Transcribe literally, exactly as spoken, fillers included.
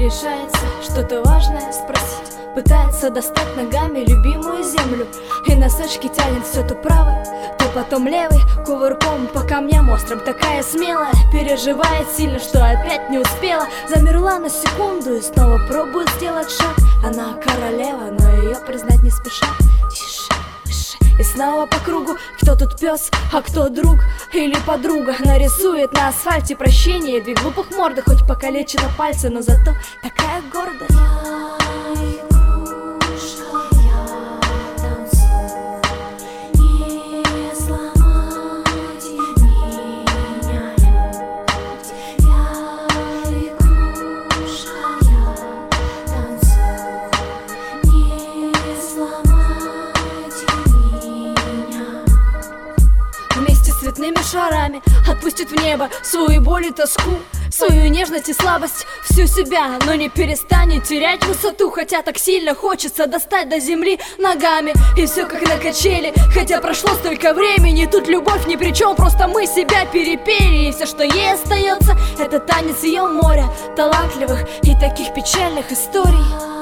решается что-то важное спросить. Пытается достать ногами любимую землю, и носочки тянет все то правый, то потом левый, кувырком по камням острым. Такая смелая, переживает сильно, что опять не успела. Замерла на секунду и снова пробует сделать шаг. Она королева, но ее признать не спешат. Тише, выше, и снова по кругу. Кто тут пес, а кто друг или подруга? Нарисует на асфальте прощение две глупых морды, хоть покалечена пальцы, но зато такая гордая. Цветными шарами отпустит в небо свою боль и тоску, свою нежность и слабость, всю себя, но не перестанет терять высоту. Хотя так сильно хочется достать до земли ногами, и все как на качели. Хотя прошло столько времени, тут любовь ни при чем, просто мы себя перепели. И все, что ей остается, это танец ее моря талантливых и таких печальных историй.